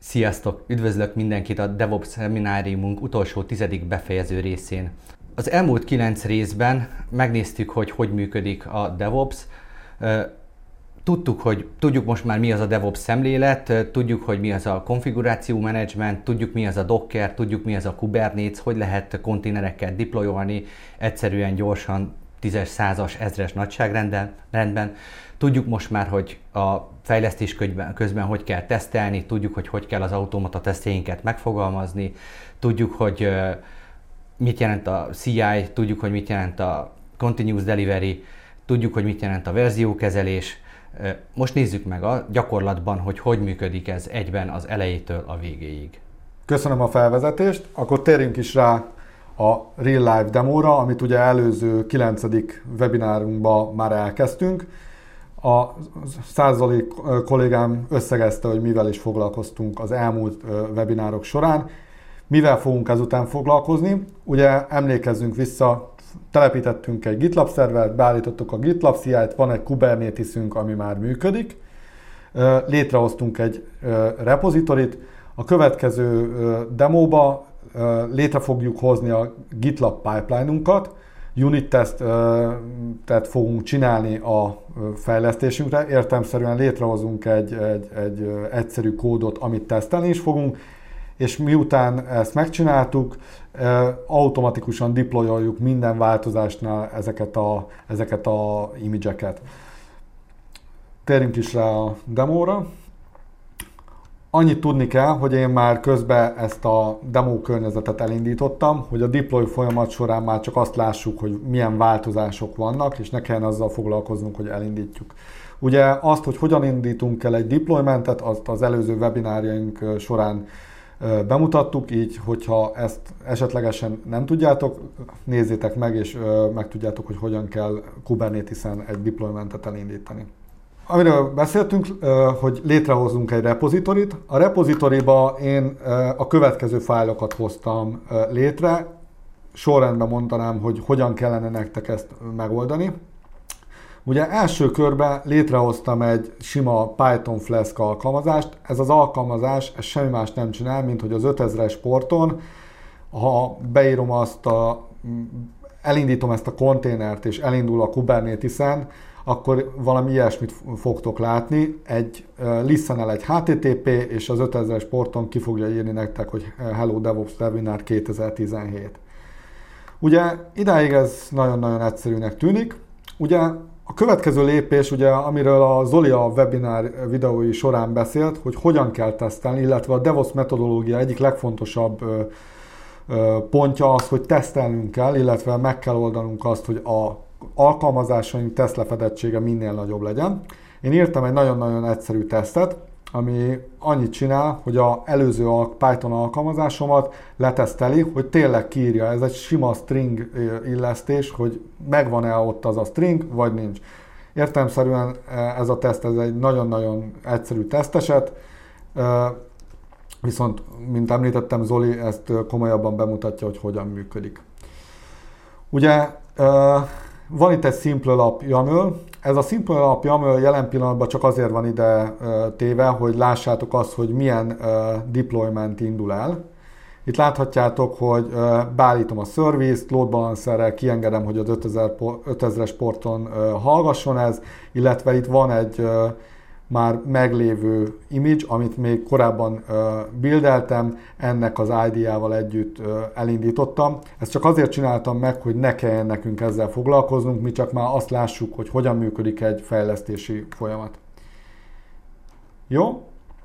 Sziasztok! Üdvözlök mindenkit a DevOps szemináriumunk utolsó 10. befejező részén. Az elmúlt 9 részben megnéztük, hogy működik a DevOps. Tudjuk most már mi az a DevOps szemlélet, tudjuk, hogy mi az a konfiguráció management, tudjuk mi az a Docker, tudjuk mi az a Kubernetes, hogy lehet konténereket deployolni egyszerűen, gyorsan, 10-es, 100-as, 1000-es nagyságrendben. Tudjuk most már, hogy a fejlesztés közben hogy kell tesztelni, tudjuk, hogy kell az automata tesztjeinket megfogalmazni, tudjuk, hogy mit jelent a CI, tudjuk, hogy mit jelent a Continuous Delivery, tudjuk, hogy mit jelent a verziókezelés. Most nézzük meg a gyakorlatban, hogy működik ez egyben az elejétől a végéig. Köszönöm a felvezetést, akkor térjünk is rá a Real Life demóra, amit ugye előző 9. webinárunkban már elkezdtünk. A Százali kollégám összegezte, hogy mivel is foglalkoztunk az elmúlt webinárok során. Mivel fogunk ezután foglalkozni? Ugye emlékezzünk vissza, telepítettünk egy GitLab szervert, beállítottuk a GitLab CI-t, van egy Kubernetesünk, ami már működik. Létrehoztunk egy repozitorit. A következő demóba létre fogjuk hozni a GitLab pipeline-unkat. Unit testet fogunk csinálni a fejlesztésünkre. Értelemszerűen létrehozunk egy egyszerű kódot, amit tesztelni is fogunk, és miután ezt megcsináltuk, automatikusan deployoljuk minden változásnál ezeket a image-eket. Térjünk is rá a demóra. Annyit tudni kell, hogy én már közben ezt a demo környezetet elindítottam, hogy a deploy folyamat során már csak azt lássuk, hogy milyen változások vannak, és ne kelljen azzal foglalkoznunk, hogy elindítjuk. Ugye azt, hogy hogyan indítunk el egy deploymentet, azt az előző webinárjaink során bemutattuk, így hogyha ezt esetlegesen nem tudjátok, nézzétek meg, és megtudjátok, hogy hogyan kell Kubernetesen egy deploymentet elindítani. Amiről beszéltünk, hogy létrehozunk egy repozitorit. A repozitoriba én a következő fájlokat hoztam létre. Sorrendben mondanám, hogy hogyan kellene nektek ezt megoldani. Ugye első körben létrehoztam egy sima Python Flask alkalmazást. Ez az alkalmazás semmi más nem csinál, mint hogy az 5000-es porton, ha beírom elindítom ezt a konténert és elindul a Kubernetesen, akkor valami ilyesmit fogtok látni. Listen el egy HTTP, és az 5000-es porton ki fogja írni nektek, hogy Hello DevOps Webinar 2017. Ugye idáig ez nagyon-nagyon egyszerűnek tűnik. Ugye a következő lépés, ugye, amiről a Zoli a webinár videói során beszélt, hogy hogyan kell tesztelni, illetve a DevOps metodológia egyik legfontosabb pontja az, hogy tesztelnünk kell, illetve meg kell oldanunk azt, hogy a alkalmazásaink tesztlefedettsége minél nagyobb legyen. Én írtam egy nagyon-nagyon egyszerű tesztet, ami annyit csinál, hogy az előző Python alkalmazásomat leteszteli, hogy tényleg kiírja. Ez egy sima string illesztés, hogy megvan-e ott az a string, vagy nincs. Értelemszerűen ez a teszt ez egy nagyon-nagyon egyszerű teszteset, viszont, mint említettem, Zoli ezt komolyabban bemutatja, hogy hogyan működik. Ugye van itt egy Simple YAML. Ez a Simple YAML jelen pillanatban csak azért van ide téve, hogy lássátok azt, hogy milyen deployment indul el. Itt láthatjátok, hogy beállítom a service-t, load balancerrel kiengedem, hogy az 5000-es porton hallgasson ez, illetve itt van egy már meglévő image, amit még korábban buildeltem, ennek az ID-jával együtt elindítottam. Ezt csak azért csináltam meg, hogy ne kelljen nekünk ezzel foglalkoznunk, mi csak már azt lássuk, hogy hogyan működik egy fejlesztési folyamat. Jó?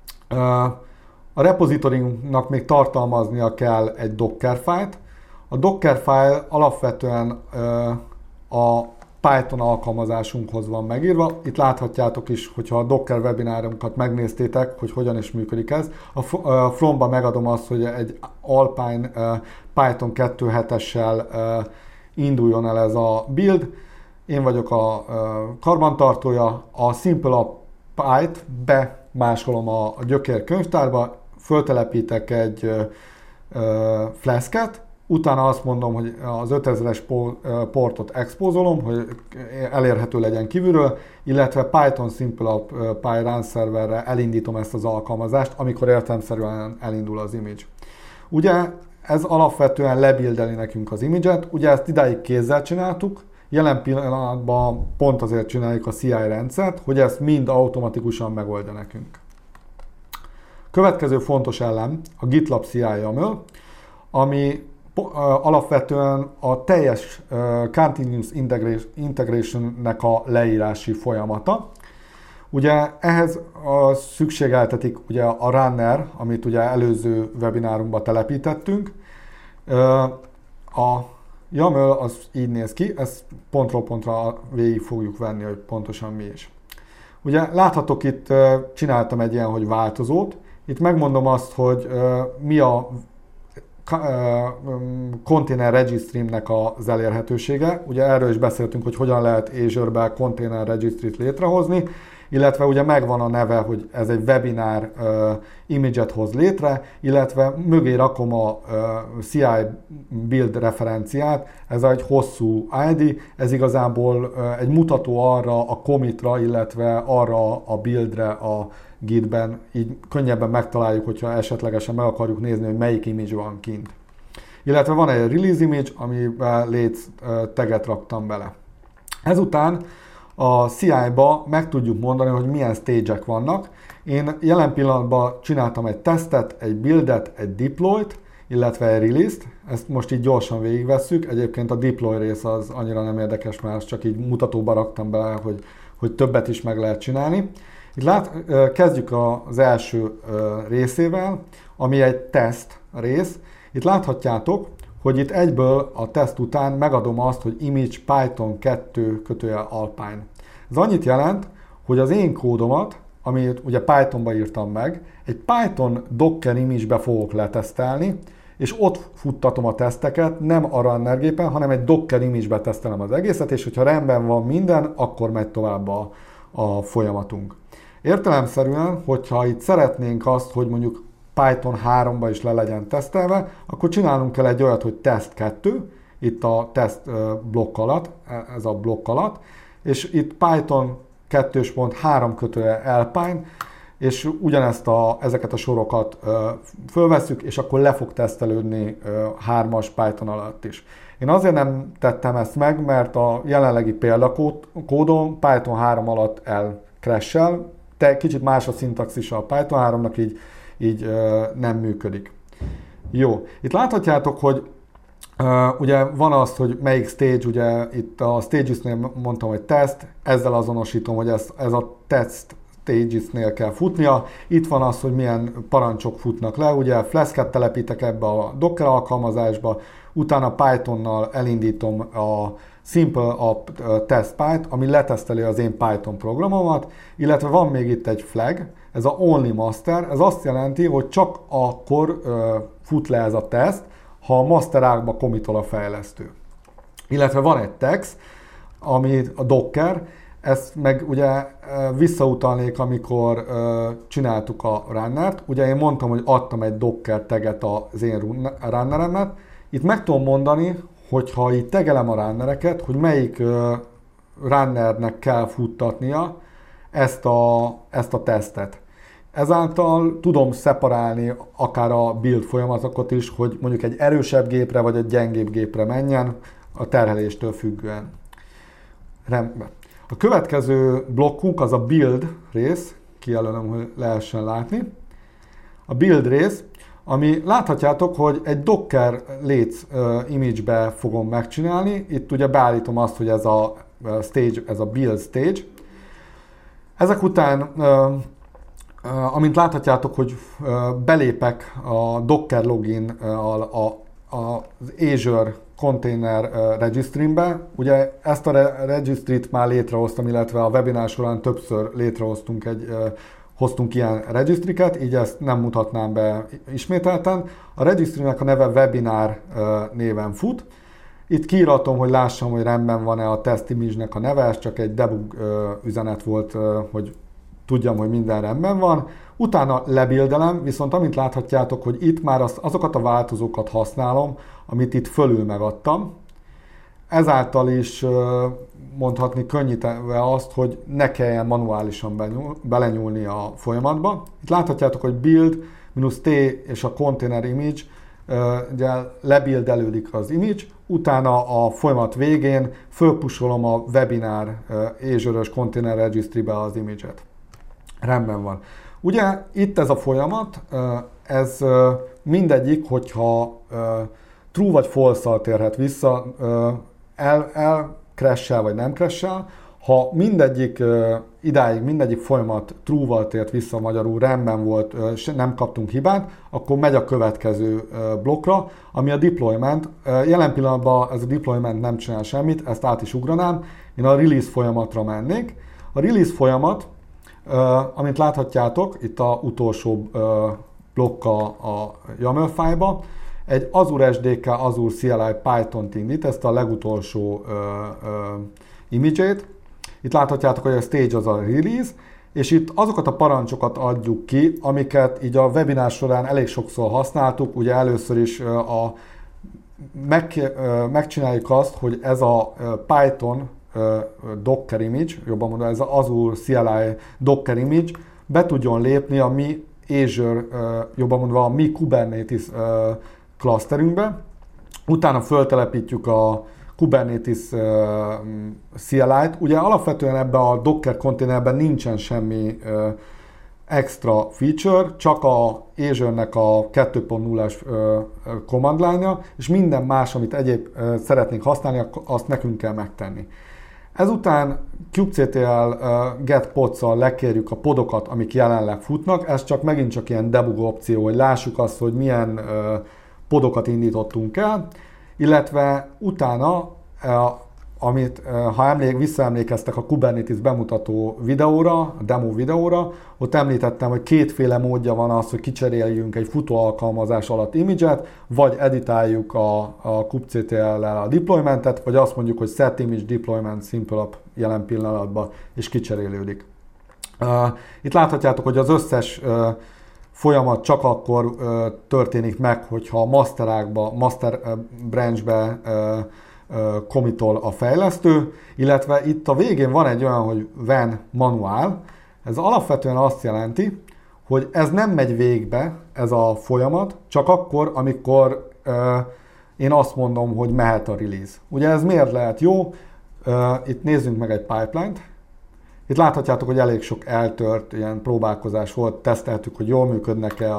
A repozitoriunknak még tartalmaznia kell egy Dockerfile-t. A Dockerfile alapvetően a Python alkalmazásunkhoz van megírva. Itt láthatjátok is, hogyha a Docker webinárunkat megnéztétek, hogy hogyan is működik ez. A frontba megadom azt, hogy egy Alpine Python 2.7-essel induljon el ez a build. Én vagyok a karbantartója. A Simple Pyt bemásolom a gyökér könyvtárba, föltelepítek egy Flasket, utána azt mondom, hogy az 5000-es portot expózolom, hogy elérhető legyen kívülről, illetve Python Simple PyRun szerverre elindítom ezt az alkalmazást, amikor értelemszerűen elindul az image. Ugye ez alapvetően lebuildeli nekünk az image-et, ugye ezt idáig kézzel csináltuk, jelen pillanatban pont azért csináljuk a CI rendszert, hogy ezt mind automatikusan megoldja nekünk. Következő fontos elem a GitLab CI YAML, ami alapvetően a teljes Continuous Integration-nek a leírási folyamata. Ugye ehhez szükségeltetik ugye a runner, amit ugye előző webinárunkban telepítettünk. A YAML az így néz ki, ezt pontról pontra végig fogjuk venni, hogy pontosan mi is. Ugye láthatok itt, csináltam egy ilyen, hogy változót. Itt megmondom azt, hogy mi a Container Registry-nek az elérhetősége. Ugye erről is beszéltünk, hogy hogyan lehet Azure-ben Container Registry-t létrehozni, illetve ugye megvan a neve, hogy ez egy webinar image-et hoz létre, illetve mögé rakom a CI build referenciát, ez egy hosszú ID, ez igazából egy mutató arra a commitra, illetve arra a buildre a Gitben, így könnyebben megtaláljuk, hogyha esetlegesen meg akarjuk nézni, hogy melyik image van kint. Illetve van egy release image, amiben létsz taget raktam bele. Ezután a CI-ba meg tudjuk mondani, hogy milyen stage-ek vannak. Én jelen pillanatban csináltam egy tesztet, egy buildet, egy deployt, illetve egy release-t. Ezt most így gyorsan végigvesszük. Egyébként a deploy rész az annyira nem érdekes, mert csak így mutatóba raktam bele, hogy többet is meg lehet csinálni. Itt kezdjük az első részével, ami egy teszt rész. Itt láthatjátok, hogy itt egyből a teszt után megadom azt, hogy image Python 2:Alpine. Ez annyit jelent, hogy az én kódomat, amit ugye Pythonba írtam meg, egy Python Docker image-be fogok letesztelni, és ott futtatom a teszteket, nem a runner gépen, hanem egy Docker image-be tesztelem az egészet, és hogyha rendben van minden, akkor megy tovább a folyamatunk. Értelemszerűen, hogyha itt szeretnénk azt, hogy mondjuk Python 3-ba is le legyen tesztelve, akkor csinálnunk kell egy olyat, hogy test 2, itt a test blokk alatt, ez a blokk alatt, és itt Python 2.3/Alpine, és ugyanezt ezeket a sorokat fölvesszük, és akkor le fog tesztelődni 3-as Python alatt is. Én azért nem tettem ezt meg, mert a jelenlegi példakódon Python 3 alatt elcrash-el, kicsit más a szintaxisa a Python 3-nak, így nem működik. Jó, itt láthatjátok, hogy ugye van az, hogy melyik stage, ugye itt a stages-nél mondtam, hogy test, ezzel azonosítom, hogy ez a test stages-nél kell futnia. Itt van az, hogy milyen parancsok futnak le, ugye Flask-et telepítek ebbe a Docker alkalmazásba, utána Pythonnal elindítom a Simple test Python, ami leteszteli az én Python programomat, illetve van még itt egy flag, ez a only master, ez azt jelenti, hogy csak akkor fut le ez a teszt, ha a master ágba commitol a fejlesztő. Illetve van egy text, ami a Docker, ezt meg ugye visszautalnék, amikor csináltuk a runnert. Ugye én mondtam, hogy adtam egy Docker taget az én runneremet. Itt meg tudom mondani, hogyha itt tegelem a runnereket, hogy melyik runnernek kell futtatnia ezt a tesztet. Ezáltal tudom szeparálni akár a build folyamatokat is, hogy mondjuk egy erősebb gépre vagy egy gyengébb gépre menjen, a terheléstől függően. Rendben. A következő blokkunk az a build rész, kijelölöm, hogy lehessen látni. A build rész, ami láthatjátok, hogy egy Docker Létsz image-be fogom megcsinálni. Itt ugye beállítom azt, hogy ez a stage, ez a build stage. Ezek után, amint láthatjátok, hogy belépek a Docker login az Azure Container Registry-be. Ugye ezt a registry-t már létrehoztam, illetve a webinár során többször hoztunk ilyen regisztriket, így ezt nem mutatnám be ismételten. A registrynek a neve webinar néven fut. Itt kiíratom, hogy lássam, hogy rendben van-e a test image-nek a neve, ez csak egy debug üzenet volt, hogy tudjam, hogy minden rendben van. Utána lebildelem, viszont amint láthatjátok, hogy itt már azokat a változókat használom, amit itt fölül megadtam. Ezáltal is mondhatni könnyítve azt, hogy ne kelljen manuálisan belenyúlni a folyamatba. Itt láthatjátok, hogy build -t és a container image, ugye lebuildelődik az image, utána a folyamat végén fölpusolom a webinar Azure-ös Container Registry-be az image-et. Rendben van. Ugye itt ez a folyamat, ez mindegyik, hogyha true vagy false-szal térhet vissza, crash-el vagy nem crash-el. Ha mindegyik idáig mindegyik folyamat true-val tért vissza, magyarul rendben volt, nem kaptunk hibát, akkor megy a következő blokkra, ami a deployment. Jelen pillanatban ez a deployment nem csinál semmit, ezt át is ugranám. Én a release folyamatra mennék. A release folyamat, amit láthatjátok, itt a utolsó blokka a YAML fájlba, egy Azure SDK, Azure CLI Python-t indít, ezt a legutolsó image-ét. Itt láthatjátok, hogy a stage az a release, és itt azokat a parancsokat adjuk ki, amiket így a webinár során elég sokszor használtuk. Ugye először is megcsináljuk azt, hogy ez a Python Docker image, jobban mondom, ez az Azure CLI Docker image be tudjon lépni a mi Azure, jobban mondva a mi Kubernetes klaszterünkbe. Utána föltelepítjük a Kubernetes CLI-t. Ugye alapvetően ebben a Docker konténerben nincsen semmi extra feature, csak a Azure-nek a 2.0-as command line-ja, és minden más, amit egyéb szeretnénk használni, azt nekünk kell megtenni. Ezután kubectl get pods-szal lekérjük a podokat, amik jelenleg futnak. Ez csak megint csak ilyen debug opció, hogy lássuk azt, hogy milyen podokat indítottunk el, illetve utána, amit, ha visszaemlékeztek a Kubernetes bemutató videóra, a demo videóra, ott említettem, hogy kétféle módja van az, hogy kicseréljünk egy futó alkalmazás alatt image-et, vagy editáljuk a kubectl-lel a deploymentet, vagy azt mondjuk, hogy set image deployment simple up jelen pillanatban, és kicserélődik. Itt láthatjátok, hogy az összes folyamat csak akkor történik meg, hogyha a master branchbe commitol a fejlesztő, illetve itt a végén van egy olyan, hogy when manual. Ez alapvetően azt jelenti, hogy ez nem megy végbe, ez a folyamat, csak akkor, amikor én azt mondom, hogy mehet a release. Ugye ez miért lehet jó? Itt nézzünk meg egy pipeline-t. Itt láthatjátok, hogy elég sok eltört ilyen próbálkozás volt, teszteltük, hogy jól működnek-e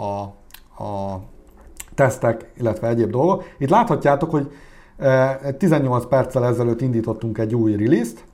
a tesztek, illetve egyéb dolgok. Itt láthatjátok, hogy 18 perccel ezelőtt indítottunk egy új release-t.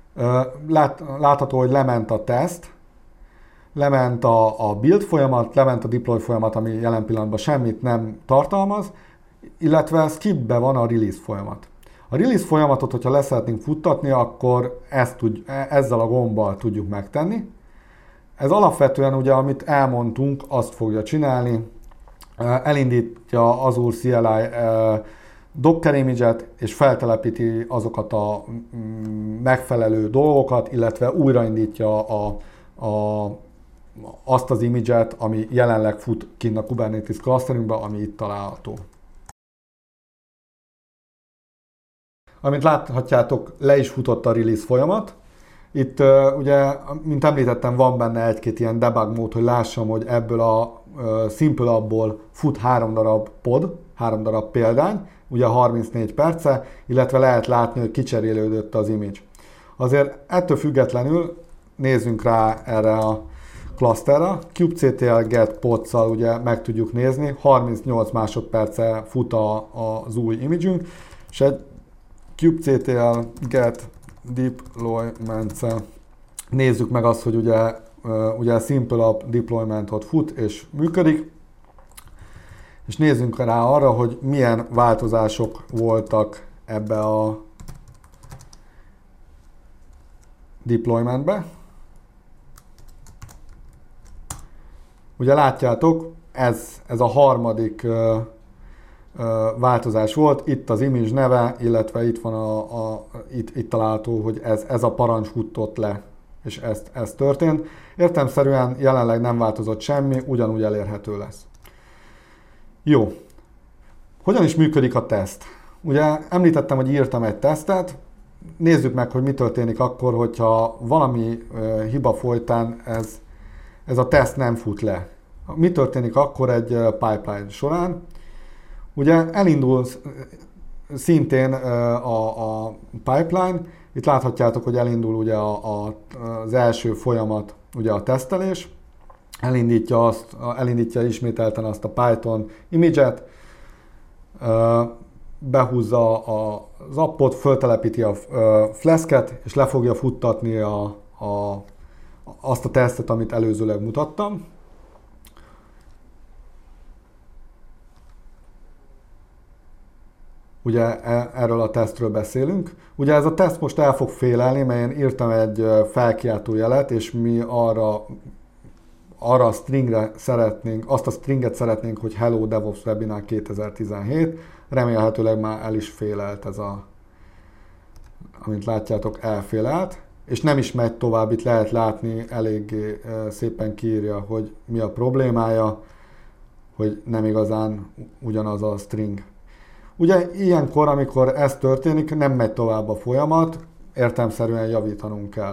Látható, hogy lement a teszt, lement a build folyamat, lement a deploy folyamat, ami jelen pillanatban semmit nem tartalmaz, illetve skipbe van a release folyamat. A release folyamatot, hogyha leszeretnénk futtatni, akkor ezzel a gombbal tudjuk megtenni. Ez alapvetően ugye, amit elmondtunk, azt fogja csinálni. Elindítja Azure CLI Docker image-et, és feltelepíti azokat a megfelelő dolgokat, illetve újraindítja azt az image-et, ami jelenleg fut kint a Kubernetes clusterünkben, ami itt található. Amint láthatjátok, le is futott a release folyamat. Itt ugye, mint említettem, van benne egy-két ilyen debug mód, hogy lássam, hogy ebből a simple appból fut 3 darab pod, 3 darab példány, ugye 34 perce, illetve lehet látni, hogy kicserélődött az image. Azért ettől függetlenül nézzünk rá erre a clusterra. kubectl get pods-szal ugye meg tudjuk nézni, 38 másodperce fut az új image-ünk, és egy kubectl get deployment-szel nézzük meg azt, hogy ugye a simple app deployment ott fut és működik, és nézzünk rá arra, hogy milyen változások voltak ebbe a deploymentbe. Ugye látjátok, ez a harmadik változás volt, itt az image neve, illetve itt van itt található, hogy ez a parancs futott le és ez történt. Értelemszerűen jelenleg nem változott semmi, ugyanúgy elérhető lesz. Jó. Hogyan is működik a teszt? Ugye említettem, hogy írtam egy tesztet, nézzük meg, hogy mi történik akkor, hogyha valami hiba folytán ez a teszt nem fut le. Mi történik akkor egy pipeline során? Ugye elindul szintén a pipeline, itt láthatjátok, hogy elindul ugye az első folyamat, ugye a tesztelés, elindítja ismételten azt a Python image-et, behúzza az appot, föltelepíti a Flask-et, és le fogja futtatni azt a tesztet, amit előzőleg mutattam. Ugye erről a tesztről beszélünk. Ugye ez a teszt most el fog félelni, mert én írtam egy felkiáltó jelet, és mi arra a stringre szeretnénk, azt a stringet szeretnénk, hogy Hello DevOps Webinar 2017. Remélhetőleg már el is félelt ez amint látjátok, elfélelt. És nem is megy tovább, itt lehet látni, eléggé szépen kiírja, hogy mi a problémája, hogy nem igazán ugyanaz a string. Ugye ilyenkor, amikor ez történik, nem megy tovább a folyamat, értelemszerűen javítanunk kell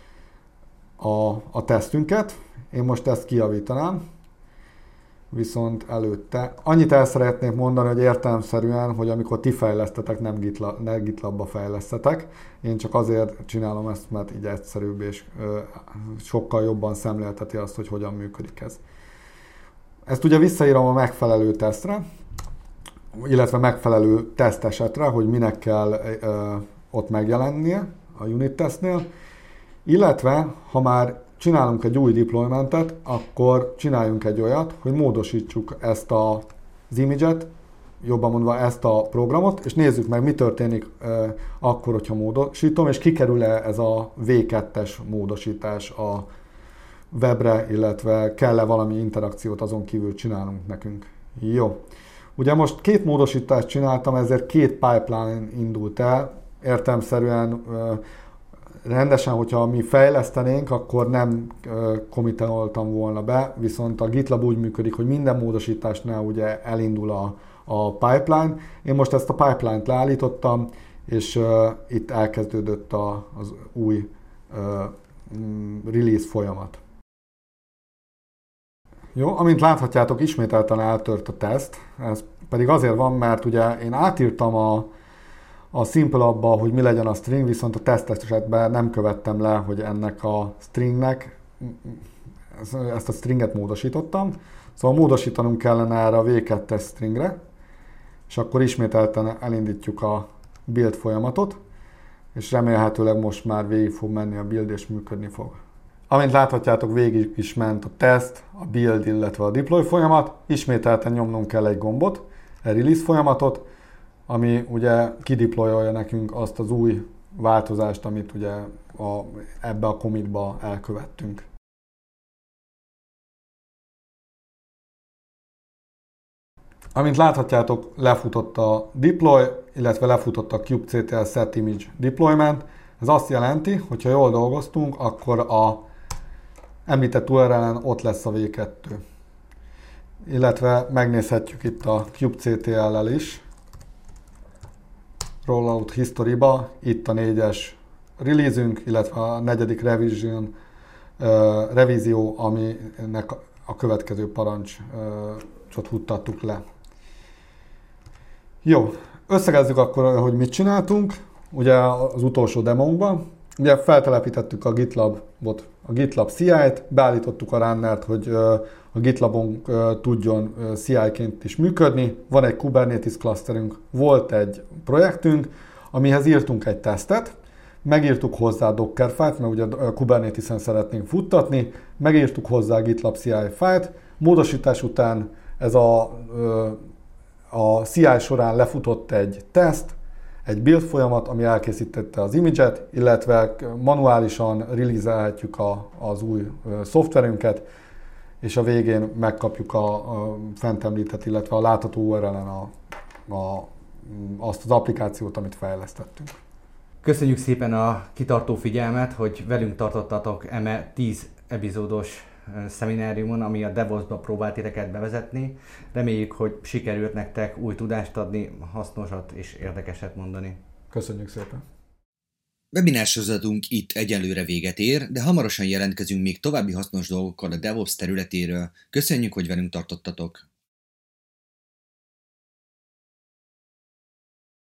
a tesztünket. Én most ezt kijavítanám, viszont előtte annyit el szeretnék mondani, hogy értelemszerűen, hogy amikor ti fejlesztetek, nem GitLabba fejlesztetek. Én csak azért csinálom ezt, mert így egyszerűbb és sokkal jobban szemlélteti azt, hogy hogyan működik ez. Ezt ugye visszaírom a megfelelő tesztre, illetve megfelelő tesztesetre, hogy minek kell ott megjelennie a unit tesztnél, illetve ha már csinálunk egy új deploymentet, akkor csináljunk egy olyat, hogy módosítsuk ezt az image-et, jobban mondva ezt a programot, és nézzük meg, mi történik akkor, hogyha módosítom, és kikerül-e ez a V2-es módosítás a webre, illetve kell-e valami interakciót azon kívül csinálnunk nekünk. Jó. Ugye most 2 módosítást csináltam, ezért 2 pipeline indult el. Értelemszerűen rendesen, hogyha mi fejlesztenénk, akkor nem commitoltam volna be, viszont a GitLab úgy működik, hogy minden módosításnál ugye elindul a pipeline. Én most ezt a pipeline-t leállítottam, és itt elkezdődött az új release folyamat. Jó, amint láthatjátok, ismételten eltört a teszt, ez pedig azért van, mert ugye én átírtam a Simple-abba, hogy mi legyen a string, viszont a teszt esetben nem követtem le, hogy ennek a stringnek, ezt a stringet módosítottam. Szóval módosítanunk kellene erre a v2-es stringre, és akkor ismételten elindítjuk a build folyamatot, és remélhetőleg most már végig fog menni a build, és működni fog. Amint láthatjátok, végig is ment a test, a build, illetve a deploy folyamat. Ismételten nyomnunk kell egy gombot, egy release folyamatot, ami ugye kideployolja nekünk azt az új változást, amit ugye ebbe a commitba elkövettünk. Amint láthatjátok, lefutott a deploy, illetve lefutott a kubectl set image deployment. Ez azt jelenti, hogy ha jól dolgoztunk, akkor a említett URL-en ott lesz a V2. Illetve megnézhetjük itt a kubectl-lel is. Rollout history-ba, itt a 4-es release-ünk, illetve a 4. revízió, aminek a következő parancsot futtattuk le. Jó, összegezzük akkor, hogy mit csináltunk. Ugye az utolsó demónkban, ugye feltelepítettük a GitLabot, a GitLab CI-t, beállítottuk a runnert, hogy a GitLabon tudjon CI-ként is működni. Van egy Kubernetes clusterünk, volt egy projektünk, amihez írtunk egy tesztet, megírtuk hozzá a Dockerfile-t, mert ugye a Kubernetesen szeretnénk futtatni, megírtuk hozzá a GitLab CI file-t, módosítás után ez a CI során lefutott egy teszt, egy build folyamat, ami elkészítette az image-et, illetve manuálisan release-elhetjük az új szoftverünket, és a végén megkapjuk a fent említett, illetve a látható URL-en azt az applikációt, amit fejlesztettünk. Köszönjük szépen a kitartó figyelmet, hogy velünk tartottatok eme 10 epizódos szemináriumon, ami a DevOps-ba próbált titeket bevezetni. Reméljük, hogy sikerült nektek új tudást adni, hasznosat és érdekeset mondani. Köszönjük szépen! Webinár sorozatunk itt egyelőre véget ér, de hamarosan jelentkezünk még további hasznos dolgokkal a DevOps területéről. Köszönjük, hogy velünk tartottatok!